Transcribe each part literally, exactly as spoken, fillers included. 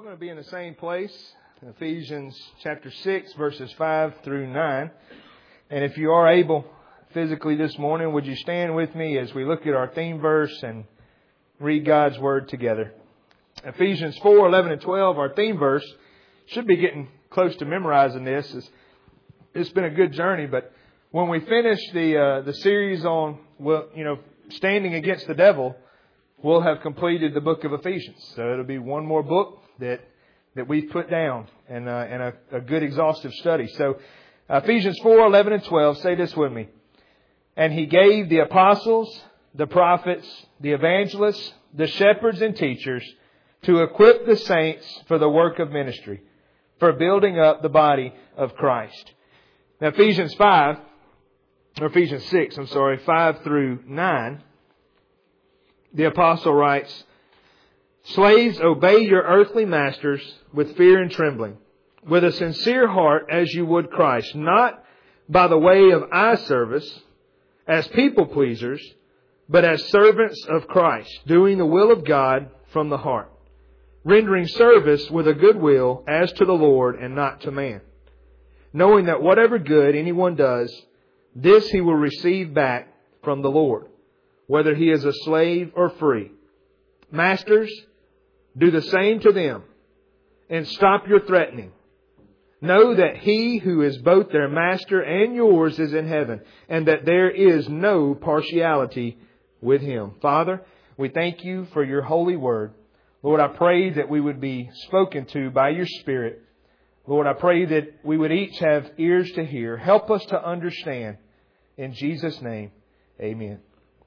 going to be in the same place, Ephesians chapter six, verses five through nine. And if you are able physically this morning, would you stand with me as we look at our theme verse and read God's Word together. Ephesians four, eleven and twelve, our theme verse. Should be getting close to memorizing this. It's, it's been a good journey, but when we finish the uh, the series on, well, you know, standing against the devil, we'll have completed the book of Ephesians. So it'll be one more book that that we've put down and uh, and a, a good exhaustive study. So uh, Ephesians four, eleven and twelve, say this with me. And He gave the apostles, the prophets, the evangelists, the shepherds and teachers to equip the saints for the work of ministry, for building up the body of Christ. Now Ephesians five, or Ephesians six, I'm sorry, five through nine, the apostle writes, "Slaves, obey your earthly masters with fear and trembling, with a sincere heart as you would Christ, not by the way of eye service, as people pleasers, but as servants of Christ, doing the will of God from the heart, rendering service with a good will as to the Lord and not to man, knowing that whatever good anyone does, this he will receive back from the Lord, whether he is a slave or free. Masters, do the same to them, and stop your threatening. Know that He who is both their master and yours is in heaven, and that there is no partiality with Him." Father, we thank You for Your holy word. Lord, I pray that we would be spoken to by Your Spirit. Lord, I pray that we would each have ears to hear. Help us to understand. In Jesus' name, amen.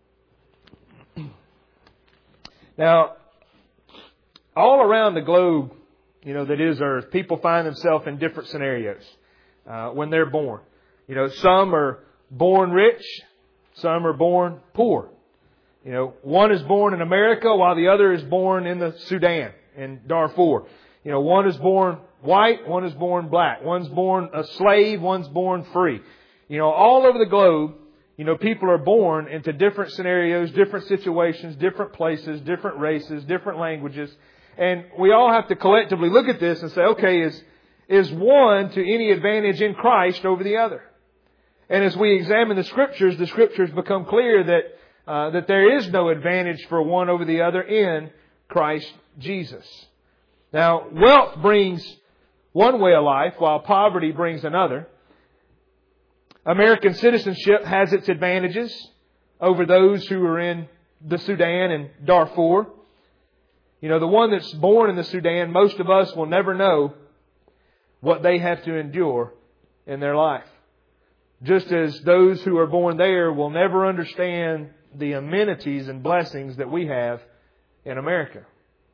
Now, all around the globe, you know, that is Earth, people find themselves in different scenarios uh, when they're born. You know, some are born rich, some are born poor. You know, one is born in America while the other is born in the Sudan, in Darfur. You know, one is born white, one is born black. One's born a slave, one's born free. You know, all over the globe, you know, people are born into different scenarios, different situations, different places, different races, different languages. And we all have to collectively look at this and say, okay, is, is one to any advantage in Christ over the other? And as we examine the Scriptures, the Scriptures become clear that, uh, that there is no advantage for one over the other in Christ Jesus. Now, wealth brings one way of life while poverty brings another. American citizenship has its advantages over those who are in the Sudan and Darfur. You know, the one that's born in the Sudan, most of us will never know what they have to endure in their life. Just as those who are born there will never understand the amenities and blessings that we have in America.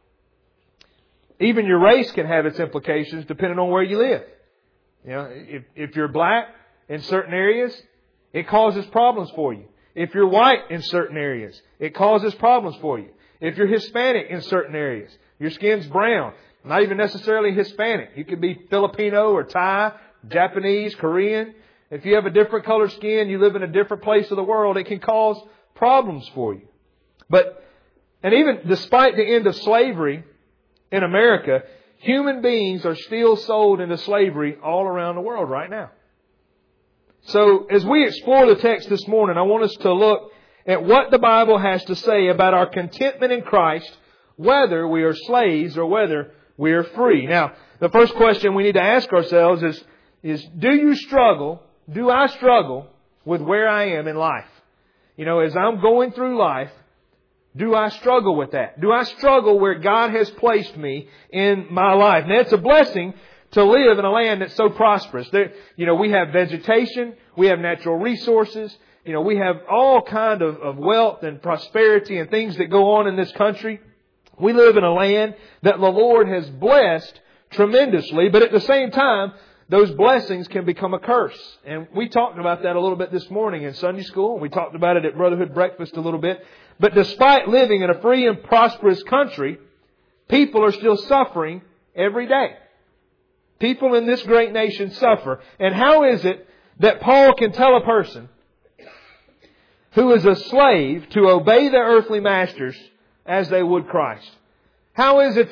Even your race can have its implications depending on where you live. You know, if, if you're black in certain areas, it causes problems for you. If you're white in certain areas, it causes problems for you. If you're Hispanic in certain areas, your skin's brown, not even necessarily Hispanic. You could be Filipino or Thai, Japanese, Korean. If you have a different colored skin, you live in a different place of the world, it can cause problems for you. But, and even despite the end of slavery in America, human beings are still sold into slavery all around the world right now. So as we explore the text this morning, I want us to look at what the Bible has to say about our contentment in Christ, whether we are slaves or whether we are free. Now, the first question we need to ask ourselves is, is do you struggle, do I struggle with where I am in life? You know, as I'm going through life, do I struggle with that? Do I struggle where God has placed me in my life? Now, it's a blessing to live in a land that's so prosperous. There, you know, we have vegetation, we have natural resources. You know, we have all kind of, of wealth and prosperity and things that go on in this country. We live in a land that the Lord has blessed tremendously, but at the same time, those blessings can become a curse. And we talked about that a little bit this morning in Sunday school. We talked about it at Brotherhood Breakfast a little bit. But despite living in a free and prosperous country, people are still suffering every day. People in this great nation suffer. And how is it that Paul can tell a person who is a slave to obey their earthly masters as they would Christ? How is it that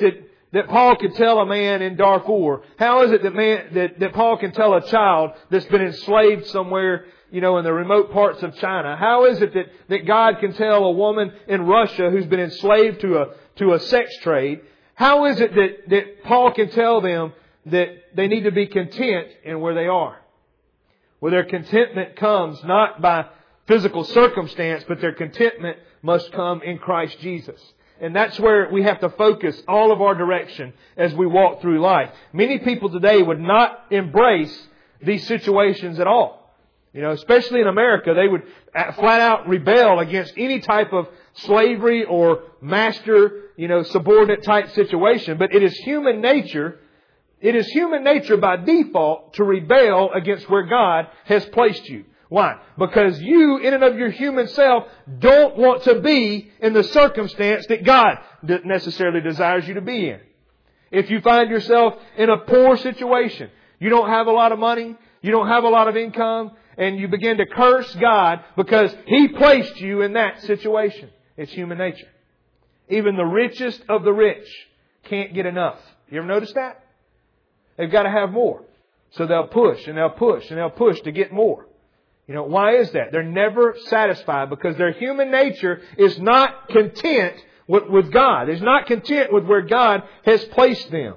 that Paul could tell a man in Darfur? How is it that man that, that Paul can tell a child that's been enslaved somewhere, you know, in the remote parts of China? How is it that, that God can tell a woman in Russia who's been enslaved to a to a sex trade? How is it that, that Paul can tell them that they need to be content in where they are? Well, their contentment comes not by physical circumstance, but their contentment must come in Christ Jesus. And that's where we have to focus all of our direction as we walk through life. Many people today would not embrace these situations at all. You know, especially in America, they would flat out rebel against any type of slavery or master, you know, subordinate type situation. But it is human nature, it is human nature by default to rebel against where God has placed you. Why? Because you, in and of your human self, don't want to be in the circumstance that God necessarily desires you to be in. If you find yourself in a poor situation, you don't have a lot of money, you don't have a lot of income, and you begin to curse God because He placed you in that situation. It's human nature. Even the richest of the rich can't get enough. You ever notice that? They've got to have more. So they'll push and they'll push and they'll push to get more. You know, why is that? They're never satisfied because their human nature is not content with, with God. Is not content with where God has placed them.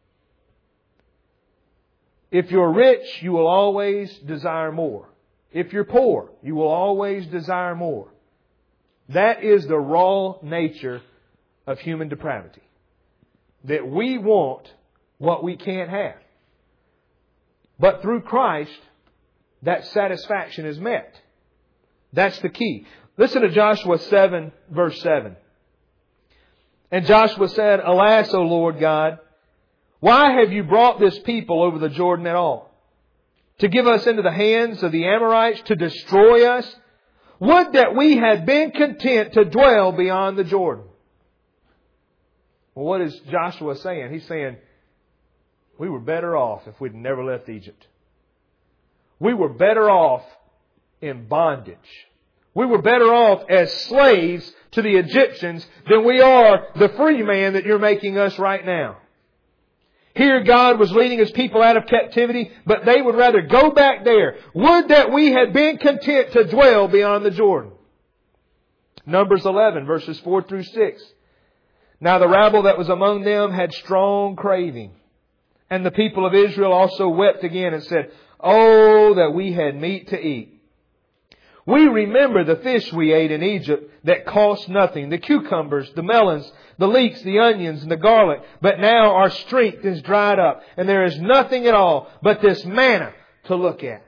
If you're rich, you will always desire more. If you're poor, you will always desire more. That is the raw nature of human depravity. That we want what we can't have. But through Christ, that satisfaction is met. That's the key. Listen to Joshua seven, verse seven. And Joshua said, Alas, O Lord God, why have you brought this people over the Jordan at all? To give us into the hands of the Amorites, to destroy us? Would that we had been content to dwell beyond the Jordan. Well, what is Joshua saying? He's saying, we were better off if we'd never left Egypt. We were better off in bondage. We were better off as slaves to the Egyptians than we are the free man that you're making us right now. Here God was leading His people out of captivity, but they would rather go back there. Would that we had been content to dwell beyond the Jordan. Numbers eleven, verses four through six. Now the rabble that was among them had strong craving. And the people of Israel also wept again and said, Oh, that we had meat to eat. We remember the fish we ate in Egypt that cost nothing, the cucumbers, the melons, the leeks, the onions, and the garlic. But now our strength is dried up, and there is nothing at all but this manna to look at.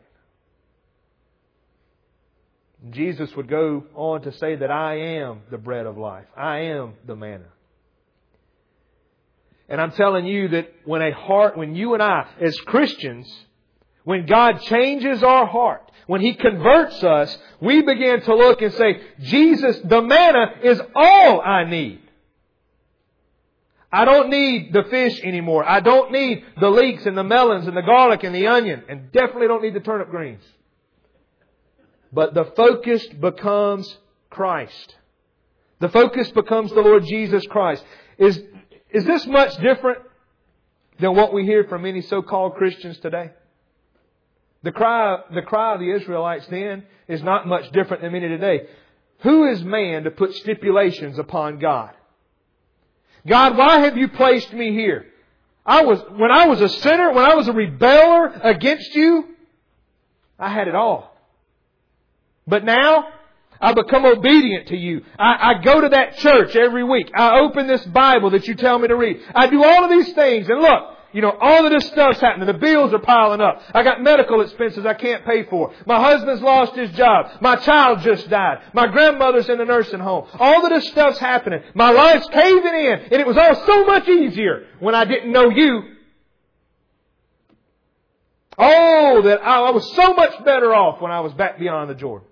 Jesus would go on to say that I am the bread of life. I am the manna. And I'm telling you that when a heart, when you and I, as Christians, when God changes our heart, when He converts us, we begin to look and say, Jesus, the manna is all I need. I don't need the fish anymore. I don't need the leeks and the melons and the garlic and the onion. And definitely don't need the turnip greens. But the focus becomes Christ. The focus becomes the Lord Jesus Christ. Is, is this much different than what we hear from many so-called Christians today? The cry, the cry of the Israelites then is not much different than many today. Who is man to put stipulations upon God? God, why have you placed me here? I was, when I was a sinner, when I was a rebeller against you, I had it all. But now, I become obedient to you. I, I go to that church every week. I open this Bible that you tell me to read. I do all of these things. And look, you know, all of this stuff's happening. The bills are piling up. I got medical expenses I can't pay for. My husband's lost his job. My child just died. My grandmother's in the nursing home. All of this stuff's happening. My life's caving in. And it was all so much easier when I didn't know you. Oh, that I, I was so much better off when I was back beyond the Jordan.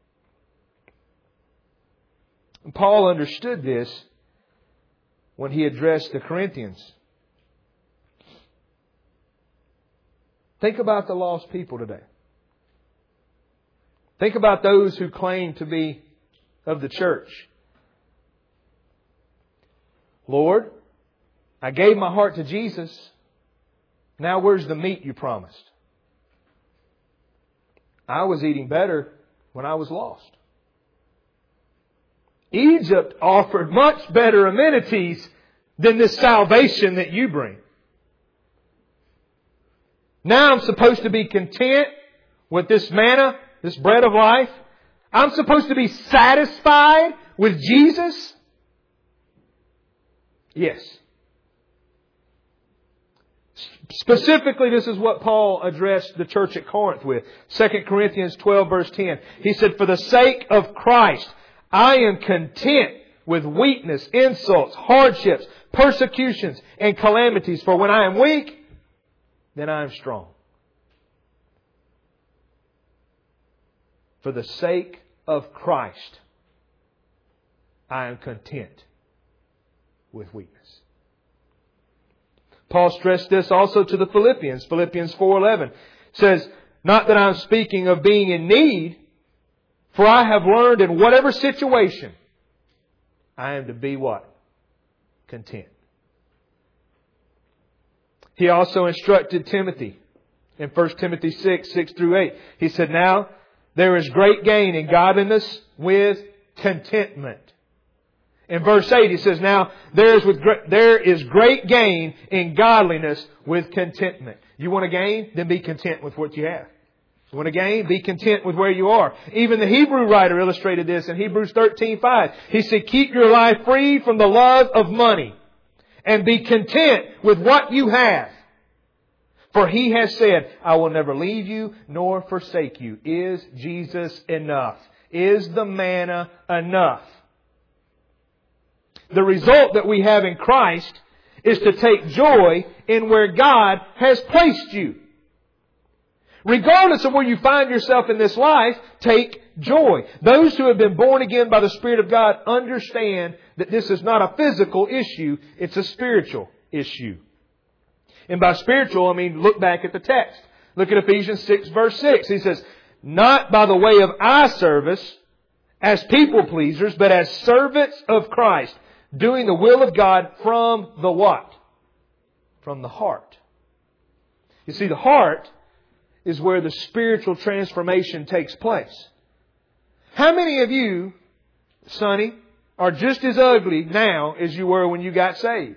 And Paul understood this when he addressed the Corinthians. Think about the lost people today. Think about those who claim to be of the church. Lord, I gave my heart to Jesus. Now where's the meat you promised? I was eating better when I was lost. Egypt offered much better amenities than this salvation that you bring. Now I'm supposed to be content with this manna, this bread of life. I'm supposed to be satisfied with Jesus. Yes. Specifically, this is what Paul addressed the church at Corinth with. Second Corinthians twelve verse ten. He said, for the sake of Christ, I am content with weakness, insults, hardships, persecutions, and calamities. For when I am weak, then I am strong. For the sake of Christ, I am content with weakness. Paul stressed this also to the Philippians. Philippians four eleven says, not that I'm speaking of being in need, for I have learned in whatever situation I am to be what? Content. He also instructed Timothy in First Timothy six, six through eight. He said, now there is great gain in godliness with contentment. In verse eight, he says, now there is, with, there is great gain in godliness with contentment. You want to gain? Then be content with what you have. You want to gain? Be content with where you are. Even the Hebrew writer illustrated this in Hebrews thirteen five. He said, keep your life free from the love of money and be content with what you have. For He has said, I will never leave you nor forsake you. Is Jesus enough? Is the manna enough? The result that we have in Christ is to take joy in where God has placed you. Regardless of where you find yourself in this life, take joy. Those who have been born again by the Spirit of God understand that this is not a physical issue, it's a spiritual issue. And by spiritual, I mean, look back at the text. Look at Ephesians six verse six. He says, not by the way of eye service as people pleasers, but as servants of Christ, doing the will of God from the what? From the heart. You see, the heart is where the spiritual transformation takes place. How many of you, Sonny, are just as ugly now as you were when you got saved?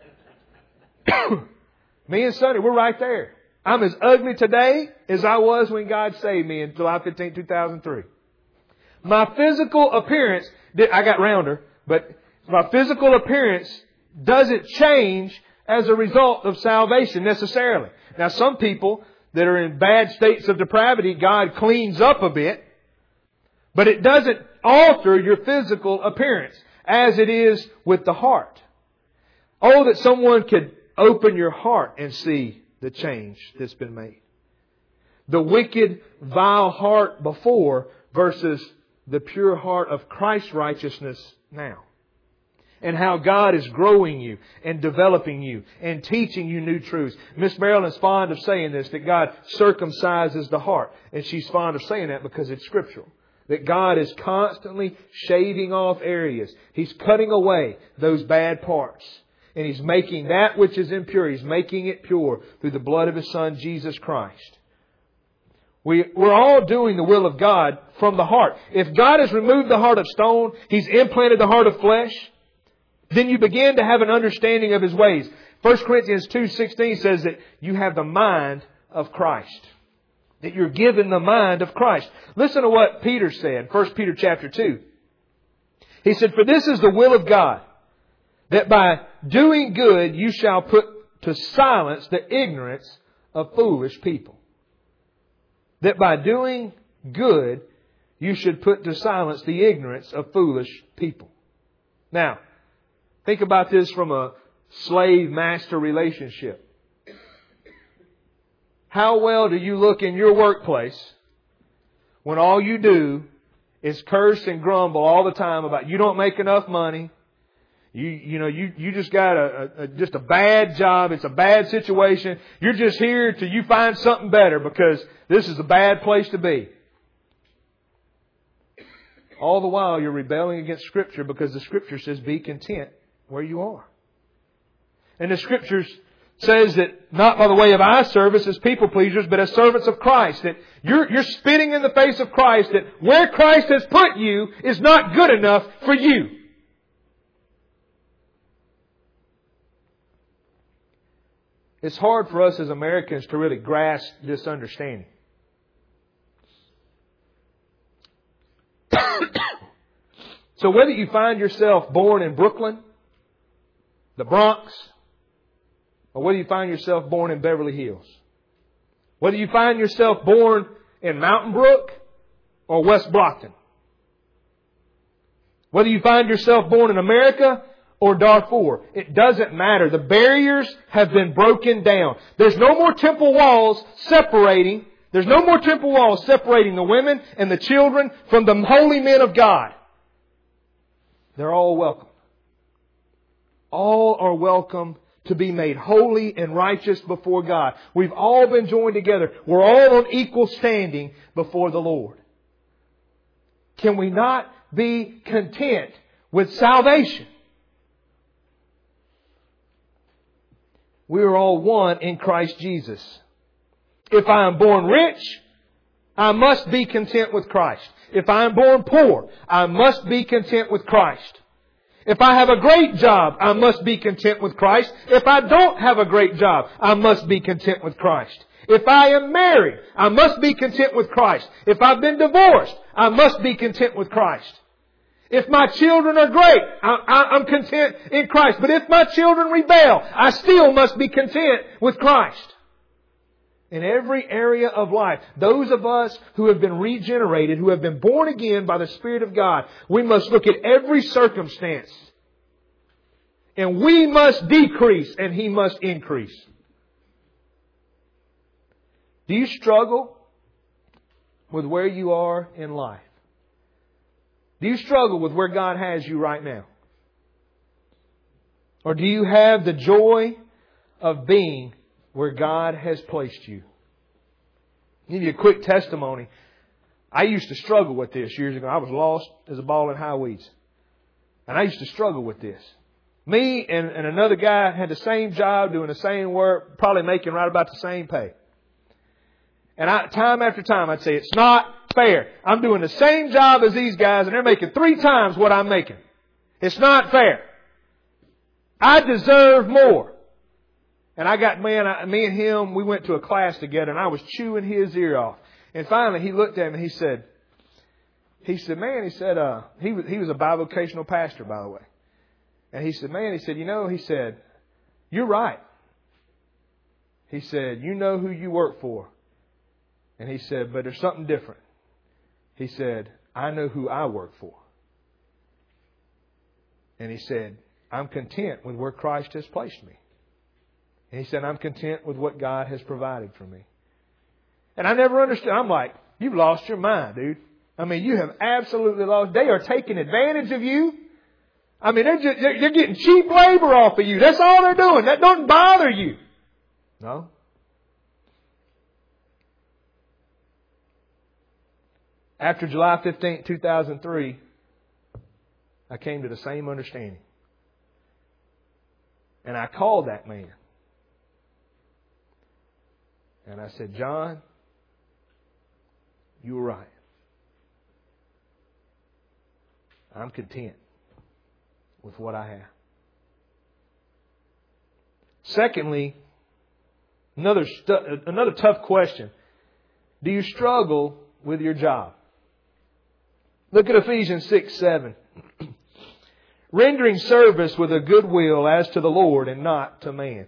Me and Sonny, we're right there. I'm as ugly today as I was when God saved me in July fifteenth, two thousand three. My physical appearance, I got rounder, but my physical appearance doesn't change as a result of salvation necessarily. Now, some people that are in bad states of depravity, God cleans up a bit, but it doesn't alter your physical appearance as it is with the heart. Oh, that someone could open your heart and see the change that's been made. The wicked, vile heart before versus the pure heart of Christ's righteousness now. And how God is growing you and developing you and teaching you new truths. Miss Marilyn's fond of saying this, that God circumcises the heart. And she's fond of saying that because it's scriptural. That God is constantly shaving off areas. He's cutting away those bad parts. And He's making that which is impure, He's making it pure through the blood of His Son, Jesus Christ. We, we're all doing the will of God from the heart. If God has removed the heart of stone, He's implanted the heart of flesh, then you begin to have an understanding of His ways. First Corinthians two sixteen says that you have the mind of Christ. That you're given the mind of Christ. Listen to what Peter said, First Peter chapter two. He said, for this is the will of God, that by doing good you shall put to silence the ignorance of foolish people. That by doing good you should put to silence the ignorance of foolish people. Now, think about this from a slave-master relationship. How well do you look in your workplace when all you do is curse and grumble all the time about you don't make enough money, you you know you you just got a, a just a bad job, it's a bad situation, you're just here till you find something better because this is a bad place to be. All the while you're rebelling against Scripture because the Scripture says be content where you are. And the Scriptures says that not by the way of eye service as people pleasers, but as servants of Christ. That you're, you're spitting in the face of Christ. That where Christ has put you is not good enough for you. It's hard for us as Americans to really grasp this understanding. So whether you find yourself born in Brooklyn, the Bronx, or whether you find yourself born in Beverly Hills, whether you find yourself born in Mountain Brook or West Brockton, whether you find yourself born in America or Darfur, it doesn't matter. The barriers have been broken down. There's no more temple walls separating, there's no more temple walls separating the women and the children from the holy men of God. They're all welcome. All are welcome to be made holy and righteous before God. We've all been joined together. We're all on equal standing before the Lord. Can we not be content with salvation? We are all one in Christ Jesus. If I am born rich, I must be content with Christ. If I am born poor, I must be content with Christ. If I have a great job, I must be content with Christ. If I don't have a great job, I must be content with Christ. If I am married, I must be content with Christ. If I've been divorced, I must be content with Christ. If my children are great, I, I, I'm content in Christ. But if my children rebel, I still must be content with Christ. In every area of life, those of us who have been regenerated, who have been born again by the Spirit of God, we must look at every circumstance. And we must decrease and He must increase. Do you struggle with where you are in life? Do you struggle with where God has you right now? Or do you have the joy of being where God has placed you? I'll give you a quick testimony. I used to struggle with this years ago. I was lost as a ball in high weeds. And I used to struggle with this. Me and, and another guy had the same job, doing the same work, probably making right about the same pay. And I, time after time I'd say, it's not fair. I'm doing the same job as these guys and they're making three times what I'm making. It's not fair. I deserve more. And I got, man, I, me and him, we went to a class together and I was chewing his ear off. And finally he looked at me and he said, he said, man, he said, uh, he was, he was a bivocational pastor, by the way. And he said, man, he said, you know, he said, you're right. He said, you know who you work for. And he said, but there's something different. He said, I know who I work for. And he said, I'm content with where Christ has placed me. And he said, I'm content with what God has provided for me. And I never understood. I'm like, you've lost your mind, dude. I mean, you have absolutely lost. They are taking advantage of you. I mean, they're, just, they're, they're getting cheap labor off of you. That's all they're doing. That doesn't bother you. No. After July fifteenth, two thousand three, I came to the same understanding. And I called that man. And I said, John, you were right. I'm content with what I have. Secondly, another stu- another tough question. Do you struggle with your job? Look at Ephesians six seven. Rendering service with a good will as to the Lord and not to man.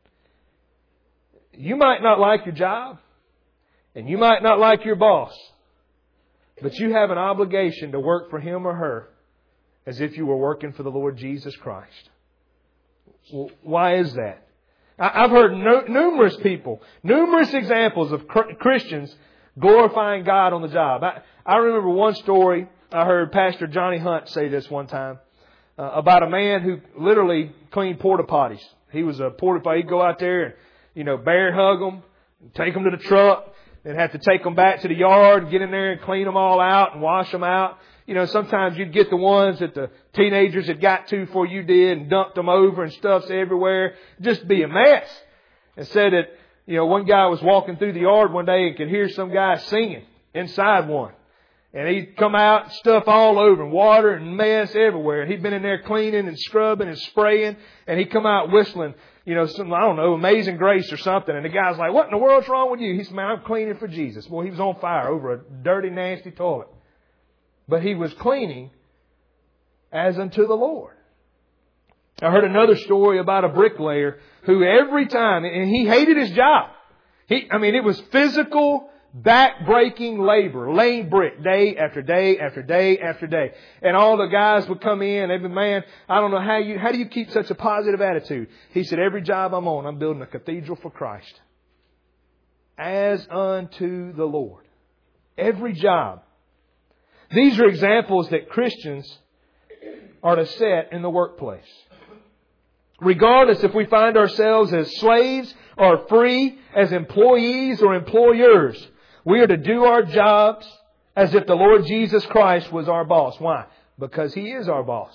You might not like your job, and you might not like your boss, but you have an obligation to work for him or her as if you were working for the Lord Jesus Christ. Well, why is that? I've heard no, numerous people, numerous examples of Christians glorifying God on the job. I, I remember one story. I heard Pastor Johnny Hunt say this one time uh, about a man who literally cleaned porta potties. He was a porta potty. He'd go out there and, you know, bear hug them, take them to the truck, then have to take them back to the yard, get in there and clean them all out and wash them out. you know, sometimes you'd get the ones that the teenagers had got to before you did and dumped them over and stuff's everywhere. Just be a mess. And said that, you know, one guy was walking through the yard one day and could hear some guy singing inside one. And he'd come out, stuff all over, and water and mess everywhere. And he'd been in there cleaning and scrubbing and spraying. And he'd come out whistling, you know, some, I don't know, Amazing Grace or something. And the guy's like, what in the world's wrong with you? He said, man, I'm cleaning for Jesus. Boy, he was on fire over a dirty, nasty toilet. But he was cleaning as unto the Lord. I heard another story about a bricklayer who every time, and he hated his job. He, I mean, it was physical, back-breaking labor, laying brick day after day after day after day. And all the guys would come in, they'd be, man, I don't know how you, how do you keep such a positive attitude? He said, every job I'm on, I'm building a cathedral for Christ. As unto the Lord. Every job. These are examples that Christians are to set in the workplace. Regardless if we find ourselves as slaves or free, as employees or employers, we are to do our jobs as if the Lord Jesus Christ was our boss. Why? Because He is our boss.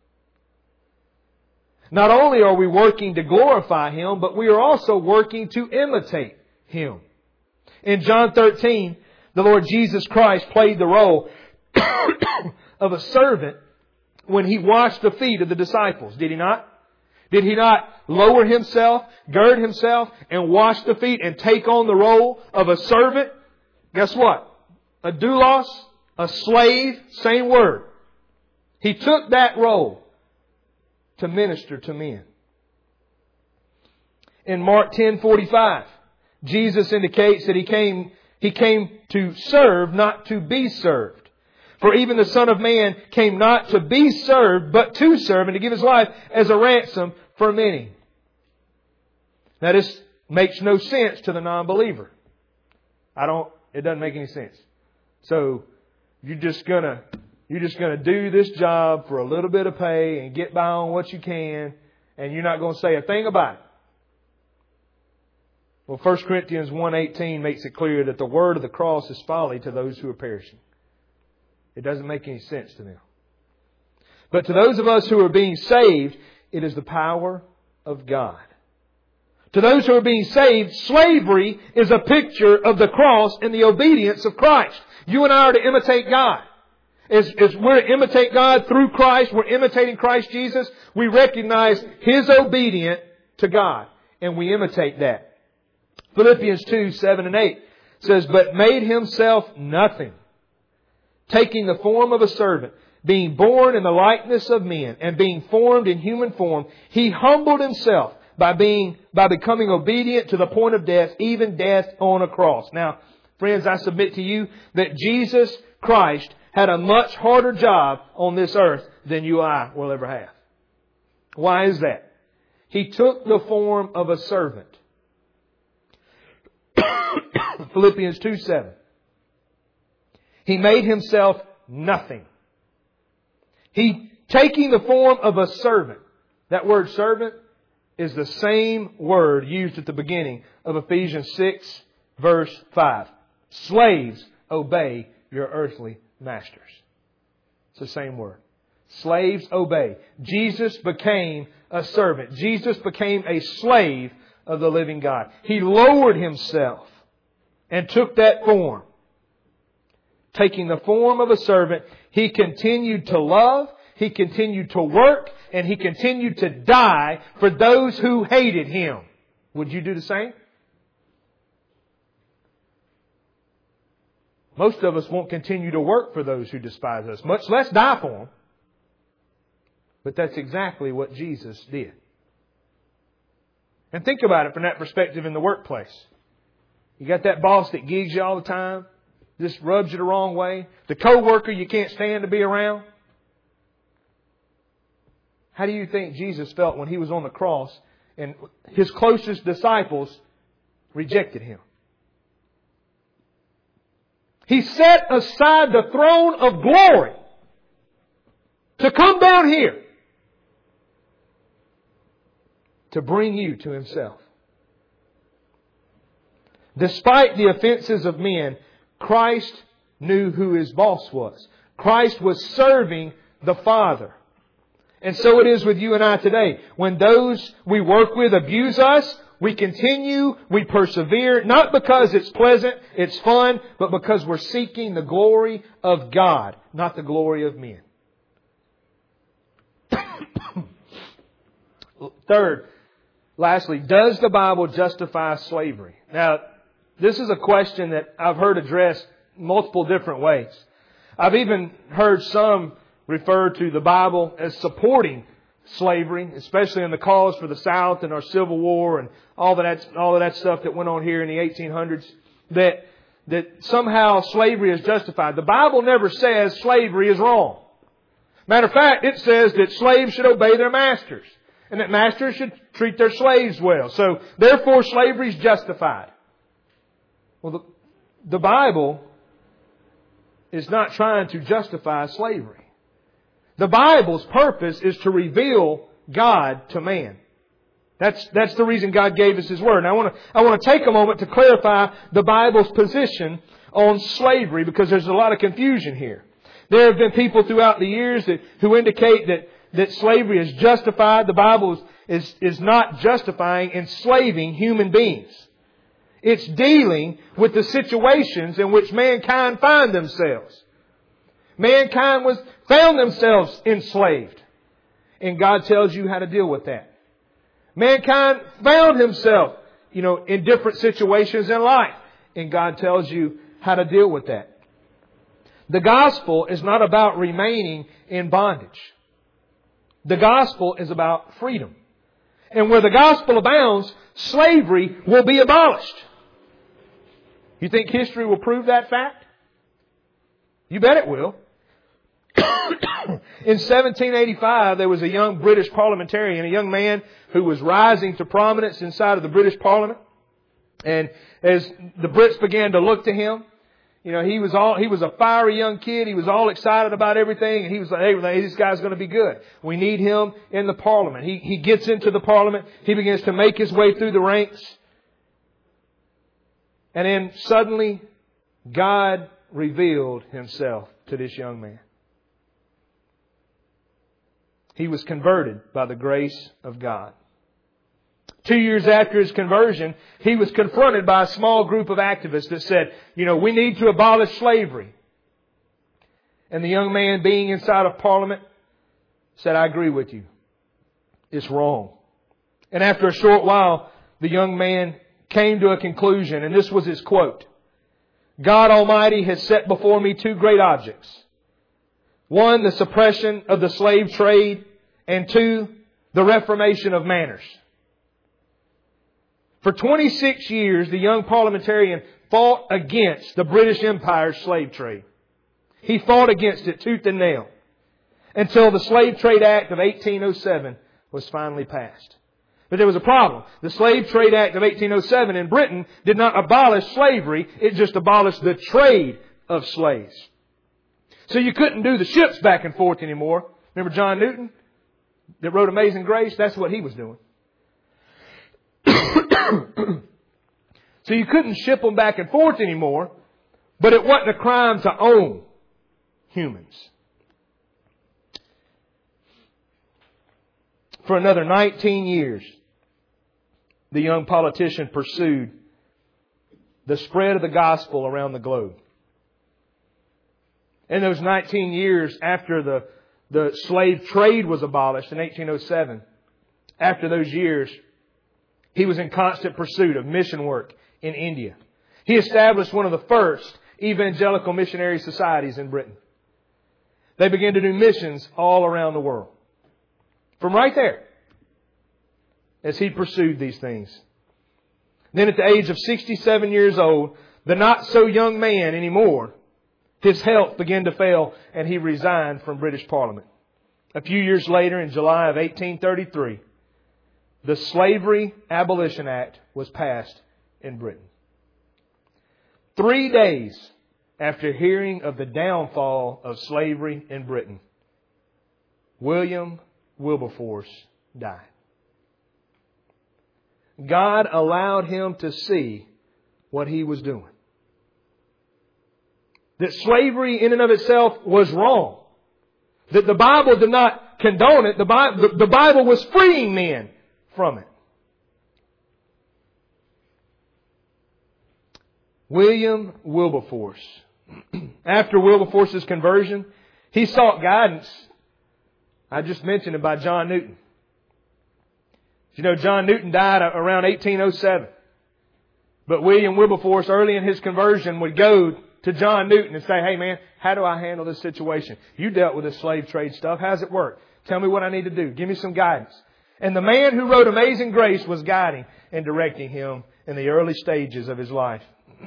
Not only are we working to glorify Him, but we are also working to imitate Him. In John thirteen, the Lord Jesus Christ played the role of a servant when He washed the feet of the disciples. Did He not? Did He not lower Himself, gird Himself, and wash the feet and take on the role of a servant? Guess what? A doulos, a slave, same word. He took that role to minister to men. In Mark ten forty-five, Jesus indicates that He came, He came to serve, not to be served. For even the Son of Man came not to be served, but to serve and to give His life as a ransom for many. Now this makes no sense to the non-believer. I don't, it doesn't make any sense. So you're just gonna, you're just gonna do this job for a little bit of pay and get by on what you can, and you're not going to say a thing about it. Well, First Corinthians one eighteen makes it clear that the word of the cross is folly to those who are perishing. It doesn't make any sense to them. But to those of us who are being saved, it is the power of God. To those who are being saved, slavery is a picture of the cross and the obedience of Christ. You and I are to imitate God. As, as we're to imitate God through Christ, we're imitating Christ Jesus, we recognize His obedience to God. And we imitate that. Philippians two, seven and eight says, but made Himself nothing, taking the form of a servant, being born in the likeness of men, and being formed in human form, He humbled Himself by being, by becoming obedient to the point of death, even death on a cross. Now, friends, I submit to you that Jesus Christ had a much harder job on this earth than you and I will ever have. Why is that? He took the form of a servant. Philippians two, seven. He made Himself nothing. He, taking the form of a servant. That word servant is the same word used at the beginning of Ephesians six, verse five. Slaves, obey your earthly masters. It's the same word. Slaves, obey. Jesus became a servant. Jesus became a slave of the living God. He lowered Himself and took that form. Taking the form of a servant, He continued to love, He continued to work, and He continued to die for those who hated Him. Would you do the same? Most of us won't continue to work for those who despise us, much less die for them. But that's exactly what Jesus did. And think about it from that perspective in the workplace. You got that boss that gigs you all the time, just rubs you the wrong way. The co-worker you can't stand to be around. How do you think Jesus felt when He was on the cross and His closest disciples rejected Him? He set aside the throne of glory to come down here to bring you to Himself. Despite the offenses of men, Christ knew who His boss was. Christ was serving the Father. And so it is with you and I today. When those we work with abuse us, we continue, we persevere, not because it's pleasant, it's fun, but because we're seeking the glory of God, not the glory of men. Third, lastly, does the Bible justify slavery? Now, this is a question that I've heard addressed multiple different ways. I've even heard some refer to the Bible as supporting slavery, especially in the cause for the South and our Civil War and all of that, all of that stuff that went on here in the eighteen hundreds, that, that somehow slavery is justified. The Bible never says slavery is wrong. Matter of fact, it says that slaves should obey their masters and that masters should treat their slaves well. So, therefore, slavery is justified. Well, the, the Bible is not trying to justify slavery. The Bible's purpose is to reveal God to man. That's, that's the reason God gave us His Word. And I want to, I want to take a moment to clarify the Bible's position on slavery because there's a lot of confusion here. There have been people throughout the years that, who indicate that, that slavery is justified. The Bible is, is, is not justifying enslaving human beings. It's dealing with the situations in which mankind find themselves. Mankind was found themselves enslaved. And God tells you how to deal with that. Mankind found himself, you know, in different situations in life. And God tells you how to deal with that. The gospel is not about remaining in bondage. The gospel is about freedom. And where the gospel abounds, slavery will be abolished. You think history will prove that fact? You bet it will. In seventeen eighty-five, there was a young British parliamentarian, a young man who was rising to prominence inside of the British Parliament. And as the Brits began to look to him, you know, he was all, he was a fiery young kid. He was all excited about everything. And he was like, hey, this guy's going to be good. We need him in the Parliament. He, he gets into the Parliament. He begins to make his way through the ranks. And then suddenly, God revealed Himself to this young man. He was converted by the grace of God. Two years after his conversion, he was confronted by a small group of activists that said, you know, we need to abolish slavery. And the young man, being inside of Parliament, said, I agree with you. It's wrong. And after a short while, the young man came to a conclusion, and this was his quote. God Almighty has set before me two great objects. One, the suppression of the slave trade, and two, the reformation of manners. For twenty-six years, the young parliamentarian fought against the British Empire's slave trade. He fought against it tooth and nail until the Slave Trade Act of eighteen oh seven was finally passed. But there was a problem. The Slave Trade Act of eighteen oh seven in Britain did not abolish slavery. It just abolished the trade of slaves. So you couldn't do the ships back and forth anymore. Remember John Newton that wrote Amazing Grace? That's what he was doing. So you couldn't ship them back and forth anymore, but it wasn't a crime to own humans. For another nineteen years, the young politician pursued the spread of the gospel around the globe. In those nineteen years after the, the slave trade was abolished in eighteen oh seven, after those years, he was in constant pursuit of mission work in India. He established one of the first evangelical missionary societies in Britain. They began to do missions all around the world. From right there, as he pursued these things. Then at the age of sixty-seven years old, the not so young man anymore, his health began to fail and he resigned from British Parliament. A few years later, in July of eighteen thirty-three, the Slavery Abolition Act was passed in Britain. Three days after hearing of the downfall of slavery in Britain, William Wilberforce died. God allowed him to see what he was doing. that slavery in and of itself was wrong. That the Bible did not condone it. The Bible, the Bible was freeing men from it. William Wilberforce. After Wilberforce's conversion, he sought guidance. I just mentioned it by John Newton. You know, John Newton died around eighteen oh seven. But William Wilberforce, early in his conversion, would go to John Newton and say, hey man, how do I handle this situation? You dealt with this slave trade stuff. How does it work? Tell me what I need to do. Give me some guidance. And the man who wrote Amazing Grace was guiding and directing him in the early stages of his life.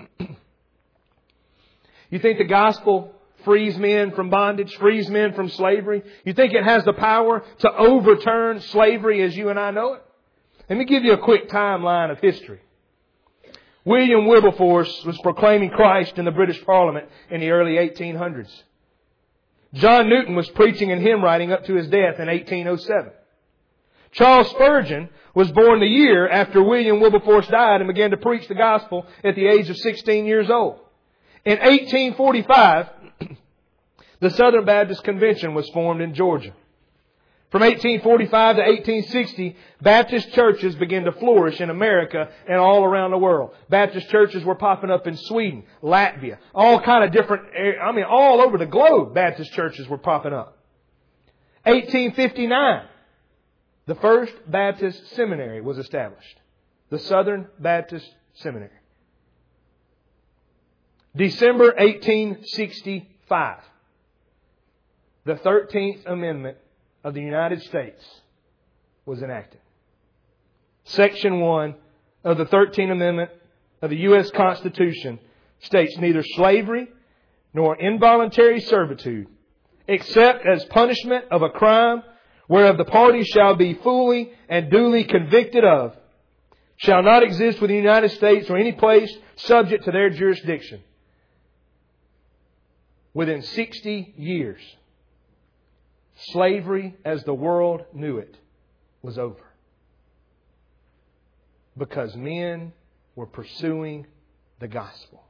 You think the gospel frees men from bondage, frees men from slavery? You think it has the power to overturn slavery as you and I know it? Let me give you a quick timeline of history. William Wilberforce was proclaiming Christ in the British Parliament in the early eighteen hundreds. John Newton was preaching and hymn writing up to his death in eighteen oh seven. Charles Spurgeon was born the year after William Wilberforce died and began to preach the gospel at the age of sixteen years old. In eighteen forty-five, the Southern Baptist Convention was formed in Georgia. From eighteen forty-five to eighteen sixty, Baptist churches began to flourish in America and all around the world. Baptist churches were popping up in Sweden, Latvia, all kind of different, I mean, all over the globe, Baptist churches were popping up. eighteen fifty-nine, the first Baptist seminary was established. The Southern Baptist Seminary. December eighteen sixty-five, the thirteenth Amendment of the United States was enacted. Section one of the thirteenth Amendment of the U S Constitution states neither slavery nor involuntary servitude, except as punishment of a crime whereof the parties shall be fully and duly convicted of, shall not exist within the United States or any place subject to their jurisdiction. Within sixty years, slavery as the world knew it was over. Because men were pursuing the gospel.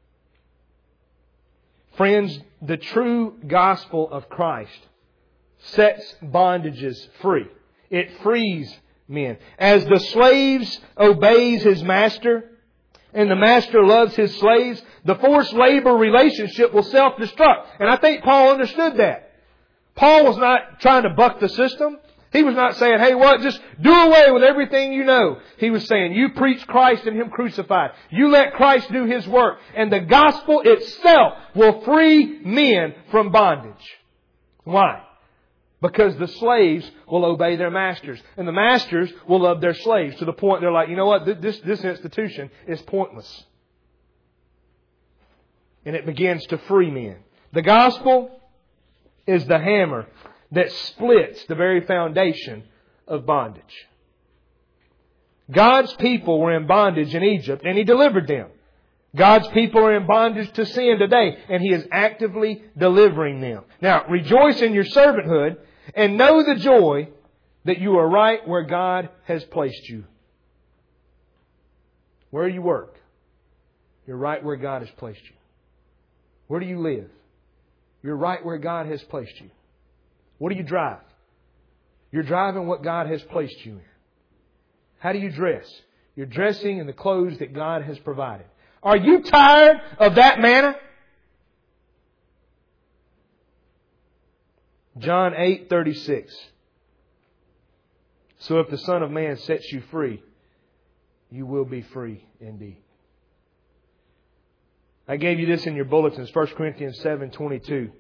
Friends, the true gospel of Christ sets bondages free. It frees men. As the slaves obeys his master and the master loves his slaves, the forced labor relationship will self-destruct. And I think Paul understood that. Paul was not trying to buck the system. He was not saying, hey, what, just do away with everything you know. He was saying, you preach Christ and Him crucified. You let Christ do His work. And the gospel itself will free men from bondage. Why? Because the slaves will obey their masters. And the masters will love their slaves to the point they're like, you know what, this, this institution is pointless. And it begins to free men. The gospel is the hammer that splits the very foundation of bondage. God's people were in bondage in Egypt and He delivered them. God's people are in bondage to sin today and He is actively delivering them. Now, rejoice in your servanthood and know the joy that you are right where God has placed you. Where you work, you're right where God has placed you. Where do you live? You're right where God has placed you. What do you drive? You're driving what God has placed you in. How do you dress? You're dressing in the clothes that God has provided. Are you tired of that manna? John eight thirty-six. So if the Son of Man sets you free, you will be free indeed. I gave you this in your bulletins, First Corinthians seven twenty-two.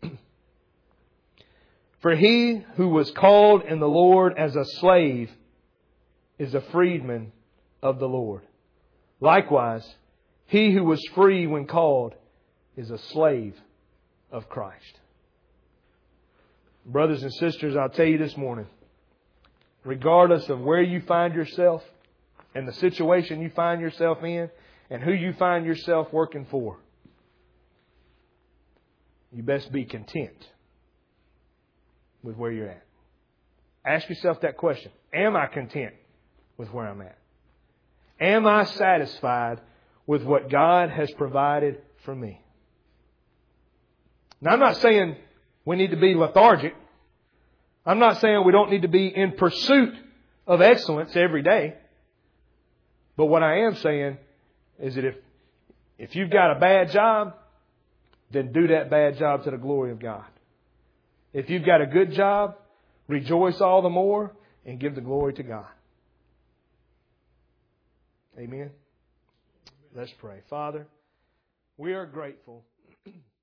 For he who was called in the Lord as a slave is a freedman of the Lord. Likewise, he who was free when called is a slave of Christ. Brothers and sisters, I'll tell you this morning, regardless of where you find yourself and the situation you find yourself in and who you find yourself working for, you best be content with where you're at. Ask yourself that question. Am I content with where I'm at? Am I satisfied with what God has provided for me? Now, I'm not saying we need to be lethargic. I'm not saying we don't need to be in pursuit of excellence every day. But what I am saying is that if, if you've got a bad job, then do that bad job to the glory of God. If you've got a good job, rejoice all the more and give the glory to God. Amen. Let's pray. Father, we are grateful